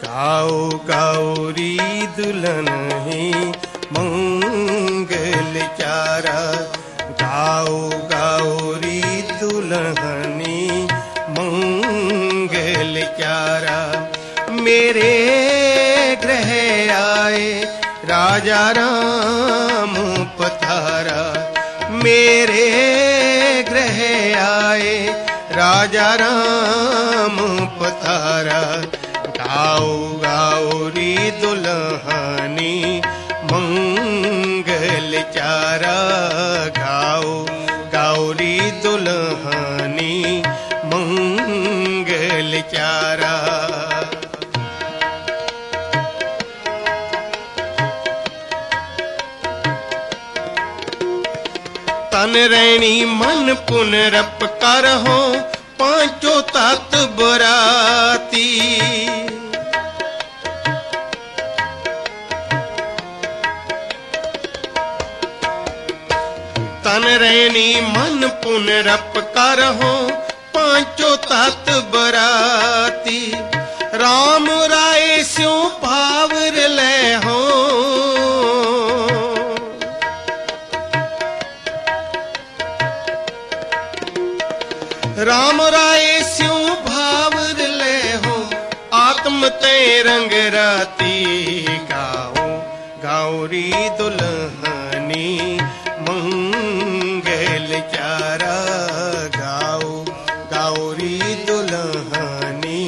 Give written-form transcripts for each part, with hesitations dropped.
गाओ गौरी दुल्हन ही मंगल चारा। गाओ गौरी दुल्हनी मंगल चारा। मेरे गृह आए राजा राम पधारा। मेरे गृह आए राजा राम पधारा। गाओ गौरी दुल्हनी मंगल चारा। गाओ गौरी दुल्हनी मंगल चारा। तन रैणी मन पुनरप करहो पांचों तत् बराती। तन रैनी मन पुनरप करहो पांचों तत् बराती। राम राय स्यों पावर ले हो। राम राय स्यों भावर ले हो आत्म ते रंग राती। गाओ गौरी दुल्हनी मंगल चारा। गाओ गौरी दुल्हनी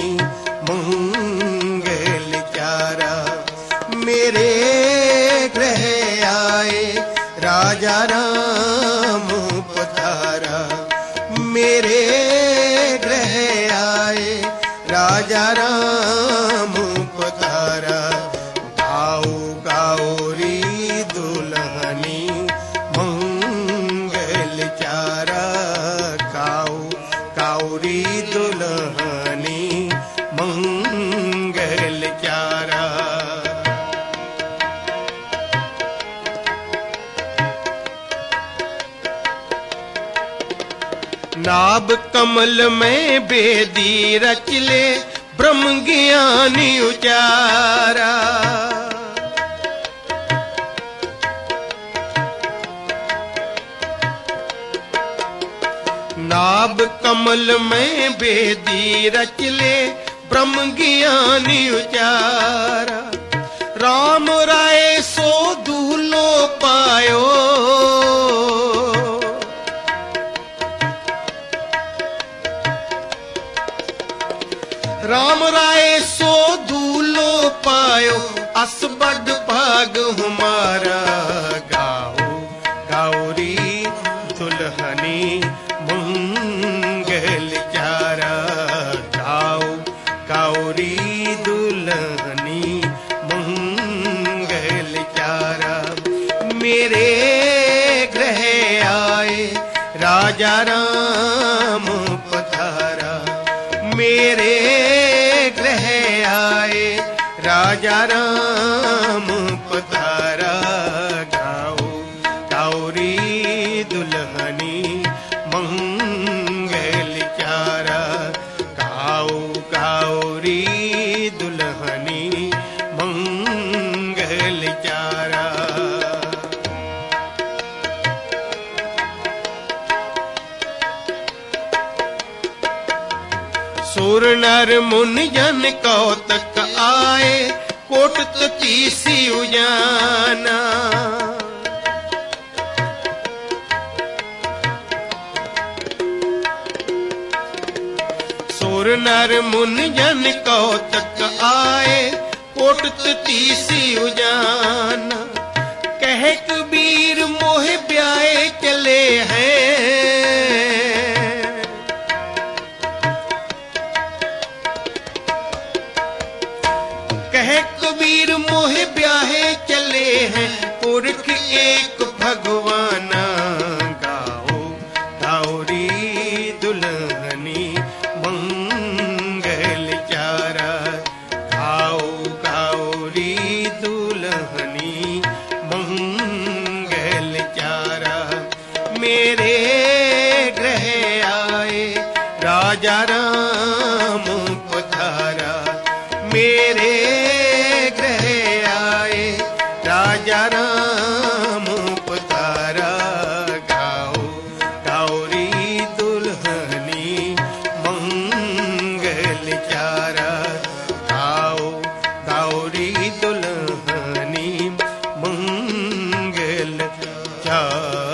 मंगल चारा। मेरे गृह आए राजा राम पधारा। मेरे गृह आए राजा राम पधारा। गाओ गौरी दुल्हनी मंगल चारा। गाओ गौरी दुल्हनी मंगल चारा। नाभ कमल में बेदी रच ले ब्रह्म ज्ञानी उचारा। नाभ कमल में बेदी रच ले ब्रह्म ज्ञानी उचारा। राम राय सो दूलो पायो। राम राय सो दूलो पायो अस बड़ भाग हमारा। गाओ गौरी दुल्हनी मंगल चारा। गाओ गौरी दुल्हनी मंगल चारा। मेरे गृह आए राजा राम पधारा। मेरे गृह आए राजा राम पधारा। गाओ गौरी दुल्हनी मंगल चारा। गाओ गौरी दुल्हनी मंगल चारा। सुर नर मुन जन कौतक आए कोट तीसी उजाना। सुर नर मुन जन कौतक आए कोट तीसी उजाना। कह कबीर मोह ब्याए चले हैं। कह कबीर मोह ब्याहे चले हैं पुरख एक भगवाना। गाओ गौरी दुल्हनी मंगल चारा। गाओ गौरी दुल्हनी मंगल चारा। मेरे गृह आए राजा राम पधारा। मेरे गृह आए, राजा राम पधारा। गाओ गौरी दुल्हनी मंगल चारा, गाओ गौरी दुल्हनी मंगल चारा।